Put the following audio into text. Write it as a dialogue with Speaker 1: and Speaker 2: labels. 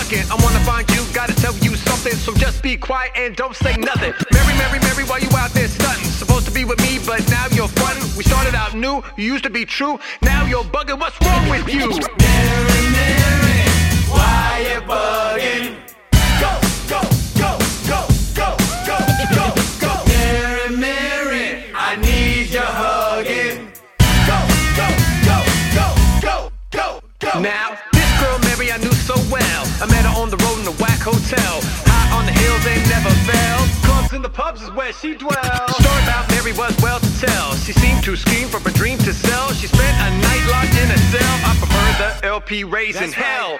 Speaker 1: bugging. I wanna find you, gotta tell you something, so just be quiet and don't say nothing. Mary, Mary, Mary, why you out there stunting? Supposed to be with me, but now you're frontin'. We started out new, you used to be true. Now you're bugging, what's wrong with you?
Speaker 2: Mary, Mary, why you bugging? Go, go, go, go, go, go, go, go. Mary, Mary, I need your hugging. Go, go, go, go, go, go, go.
Speaker 1: Now, this girl Mary I knew so well. I met her on the road in a whack hotel. High on the hill, they never fell. Clubs and the pubs is where she dwelled. Story about Mary was well to tell. She seemed to scheme from a dream to sell. She spent a night locked in a cell. I prefer the LP raising hell.